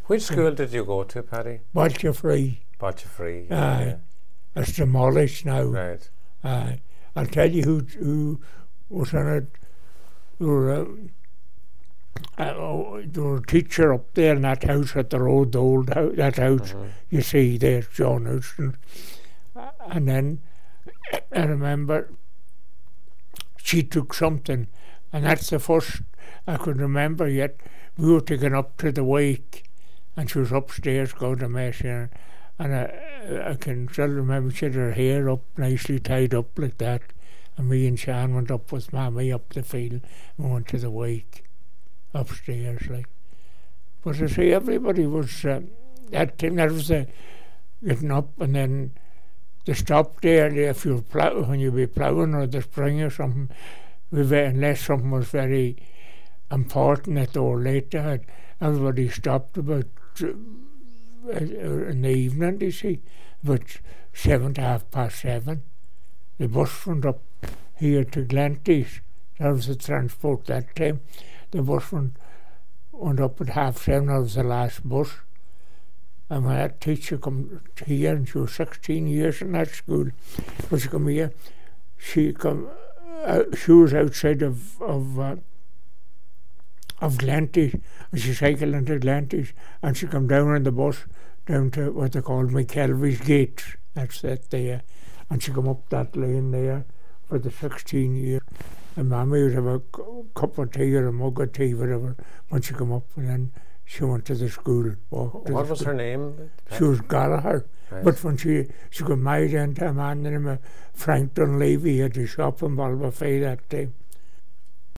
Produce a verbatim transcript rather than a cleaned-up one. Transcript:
Which school did you go to, Paddy? Balchafree. Balchafree. Aye. Yeah. It's demolished now. Right. Aye. I'll tell you who who was on it. There were, uh, uh, there were a teacher up there in that house at the road, the old house, that house Mm-hmm. you see there, John Houston. Uh, and then I remember she took something, and that's the first I could remember yet. We were taken up to the wake, and she was upstairs going to mass, and, and I, I can still remember she had her hair up, nicely tied up like that, and me and Sean went up with Mammy up the field and went to the wake upstairs, like. But I see, everybody was, uh, that time, that was the getting up, and then they stopped there if you were plough, when you be ploughing or the spring or something, unless something was very important that they were late to it, everybody stopped about uh, in the evening, you see, about seven to half past seven. The bus went up here to Glanty's. That was the transport that time. The bus went, went up at half seven. That was the last bus. And when that teacher come here, and she was sixteen years in that school, but she come here, she come, uh, she was outside of of uh, of Glanty's, and she cycled into Glanty's, and she come down on the bus down to what they call McKelvey's Gate. That's that there, and she come up that lane there for the sixteen years. And Mammy would have a c- cup of tea or a mug of tea, whatever, when she come up, and then she went to the school. What the was school. Her name? She was Gallagher. Right. But when she she got married into a man named Frank Dunleavy, he had a shop in Balbafay that time.